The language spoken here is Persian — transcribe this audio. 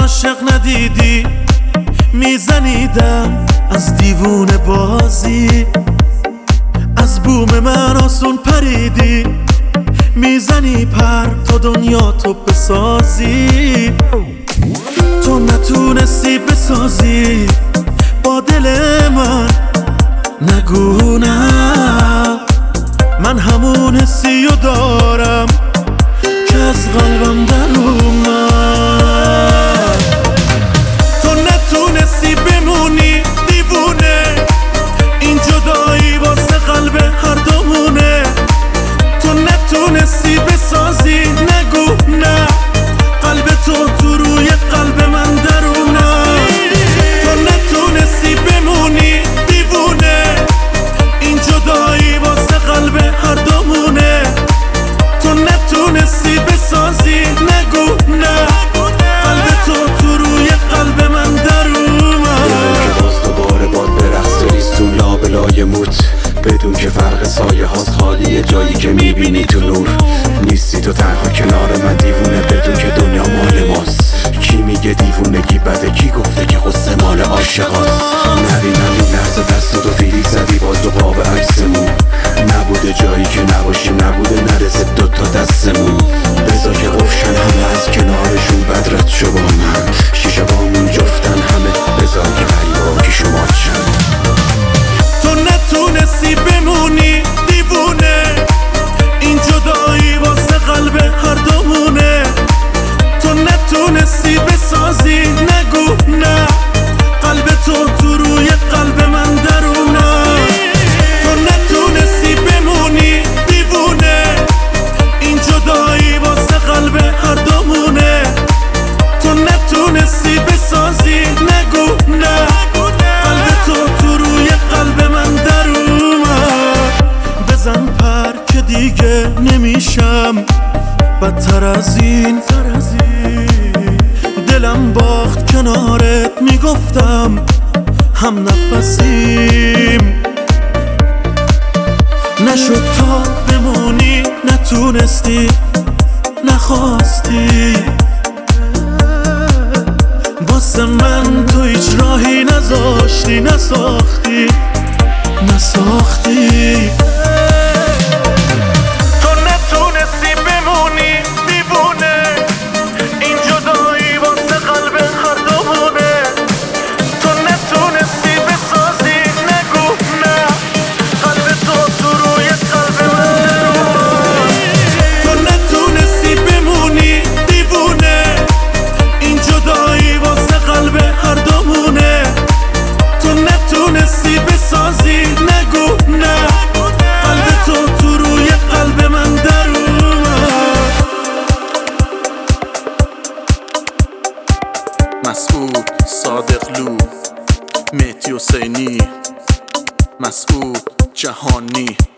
عاشق ندیدی میزنیدم از دیوونه بازی، از بوم من آسون پریدی، میزنی پر تا دنیا تو بسازی. تو نتونستی بسازی با دل من، نگو نه، من همون حسی رو دارم که از قلبم در اومد. تو نتونستی بمونی دیوونه، این جدایی واسه قلب هر دومونه. تو نتونستی بسازی، نگو نه، قلب تو روی قلب من در اومد. تو نتونستی بمونی دیوونه، این جدایی واسه قلب هر دومونه. تو نتونستی بسازی، نگو نه، قلب تو روی قلب من در اومد. که باز دوباره باد برقص ریستون لابلای موت، بدون که فرق سایه هاست خالیه جایی که میبینی تو نور. نیستی تو تنها کنار من دیوونه، بدون که دنیا مال ماست. کی میگه دیوونگی بده، کی گفته که غصه مال عاشقاست؟ نبینم این لحظه دستاتو فیلیک زدی باز دو قاب عکسمون. نبوده جایی که نباشیم، نبوده نرسه دوتا دستمون. بذار که قفشن همه از کنارشون بدرت شو با من، شیشه بامون جفتن همه، بذار که غریبا که شما چند. تو نتونستی بمونی دیوونه، این جدایی واسه قلب هر دومونه. تو نتونستی بسازی، نگو نه، قلب تو روی قلب من در اومد. تو نتونستی بمونی دیوونه، این جدایی واسه قلب هر دومونه. تو نتونستی بسازی، نگو نه، قلب تو روی قلب من در اومد. بزن پر که دیگه نمیشم بدتر از این. دلم باخت کنارت، میگفتم هم نفسیم. نشد تا بمونی، نتونستی، نخواستی. واسه من تو هیچ راهی نذاشتی، نساختی. تو نتونستی بمونی دیوونه، این جدایی واسه قلب هر دومونه. تو نتونستی بسازی، نگو نه، قلب تو روی قلب من. تو نتونستی بمونی دیوونه، این جدایی واسه قلب هر دومونه. تو نتونستی بسازی، نگو نه، قلب تو روی قلب من در اومد. مسعود صادقلو، مهدی حسینی، مسعود جهانی.